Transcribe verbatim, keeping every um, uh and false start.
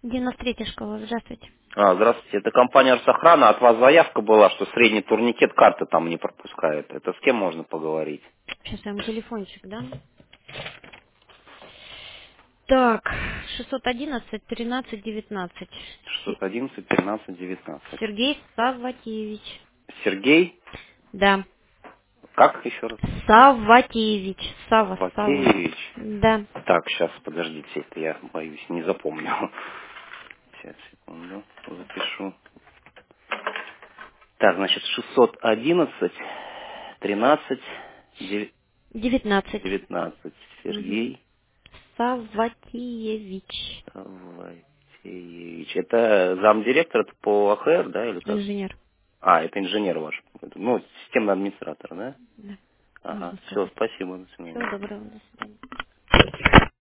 девяносто третья школа, здравствуйте. А, здравствуйте, это компания Арсохрана. От вас заявка была, что средний турникет карты там не пропускает. Это с кем можно поговорить? Сейчас я вам телефончик дам. Так, шестьсот одиннадцать тринадцать девятнадцать. Се- шестьсот одиннадцать тринадцать девятнадцать. Сергей Савватиевич. Сергей, Да. как еще раз? Савватиевич. Сава, Сава. Ватеевич. Да. Так, сейчас, подождите, это я боюсь, не запомню. Сейчас, секунду, запишу. Так, значит, шестьсот одиннадцать тринадцать девятнадцать. девятнадцать. Угу. Сергей Савватиевич. Саватеевич. Это замдиректора по А Х Р, да, или как? Инженер. А, это инженер ваш. Ну, системный администратор, да? Да, Ага. можно Все, сказать. спасибо, до свидания. Всего доброго, до свидания.